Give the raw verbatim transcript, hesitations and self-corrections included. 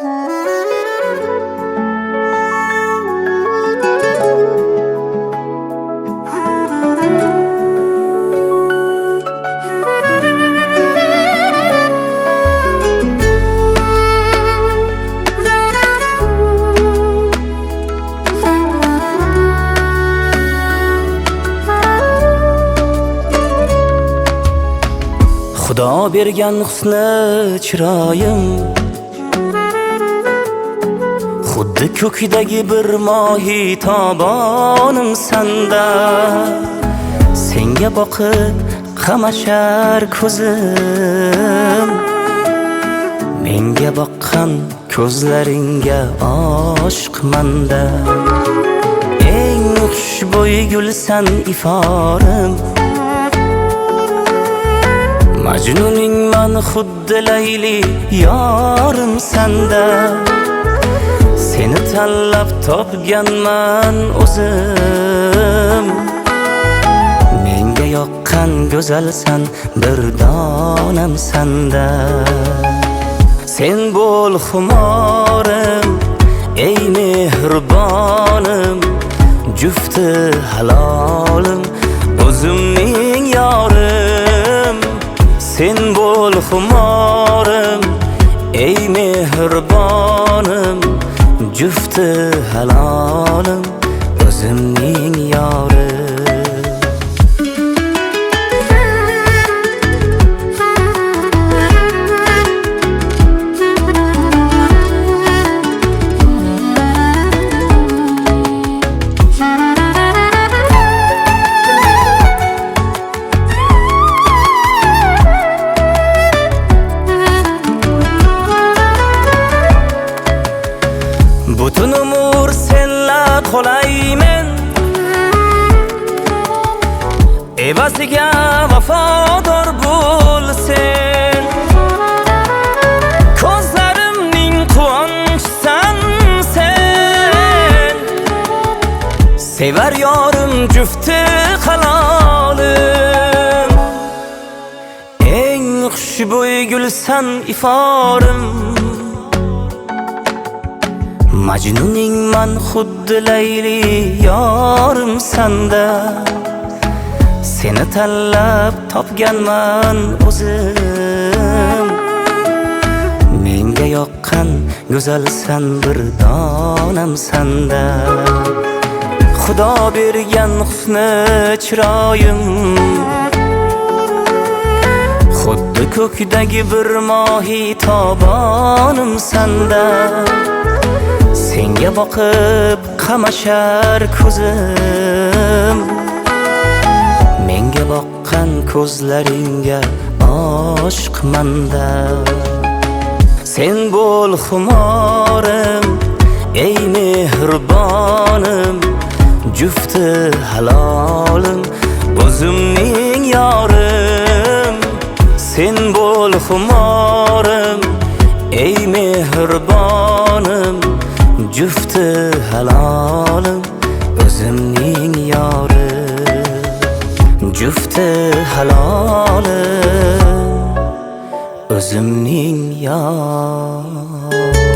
Xudo bergan husni chiroyim xuddi ko'kdagi bir mohi tobonim sanda. Senga boqib qamashar ko'zim, menga boqqan ko'zlaringga oshiqmanda. Eng xushbo'y gulsan iforim, Majnuningman xuddi Layli yorim sanda. Seni tanlab topganman o'zim, menga yoqqan go'zalsan bir donam sanda. Sen bo'l xumorim, ey mehribonim, jufti halolim, o'zimning yorim. Sen bo'l xumorim, ey mehribonim, jufti halolim, o'zimning yorim. Butun umr senla qolaymen, evaziga vafodor bo'l sen. Ko'zlarimning quvonchisan sen, sevar yorim jufti halolim. Eng xushbo'y gulsan iforim, Majnuningman xuddi Layli yorim sanda. Seni tanlab topganman o'zim, menga yoqqan go'zalsan bir donam sanda. Xudo bergan husni chiroyim xuddi ko'kdagi bir mohi tobonim sanda. Senga boqib qamashar ko'zim, menga boqqan ko'zlaringga oshiqmanda. Sen bo'l xumorim, ey mehribonim, jufti halolim, o'zimning yorim. Sen bo'l xumorim, ey mehribonim, jufti halolim, o'zimning yorim. Jufti halolim, o'zimning yorim.